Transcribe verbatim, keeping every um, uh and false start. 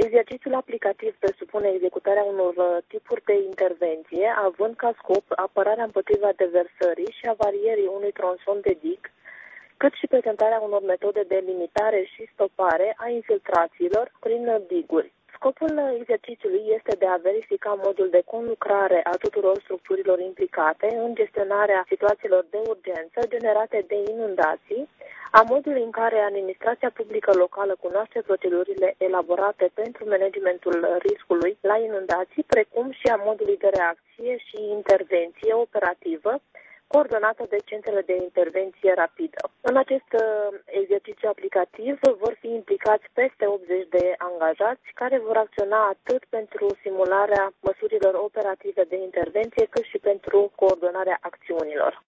Exercițiul aplicativ presupune executarea unor tipuri de intervenție, având ca scop apărarea împotriva deversării și avarierii unui tronson de dig, cât și prezentarea unor metode de limitare și stopare a infiltrațiilor prin diguri. Scopul exercițiului este de a verifica modul de conlucrare a tuturor structurilor implicate în gestionarea situațiilor de urgență generate de inundații, a modului în care administrația publică locală cunoaște procedurile elaborate pentru managementul riscului la inundații, precum și a modului de reacție și intervenție operativă coordonată de centrele de intervenție rapidă. În acest exercițiu aplicativ vor fi implicați peste optzeci de angajați care vor acționa atât pentru simularea măsurilor operative de intervenție, cât și pentru coordonarea acțiunilor.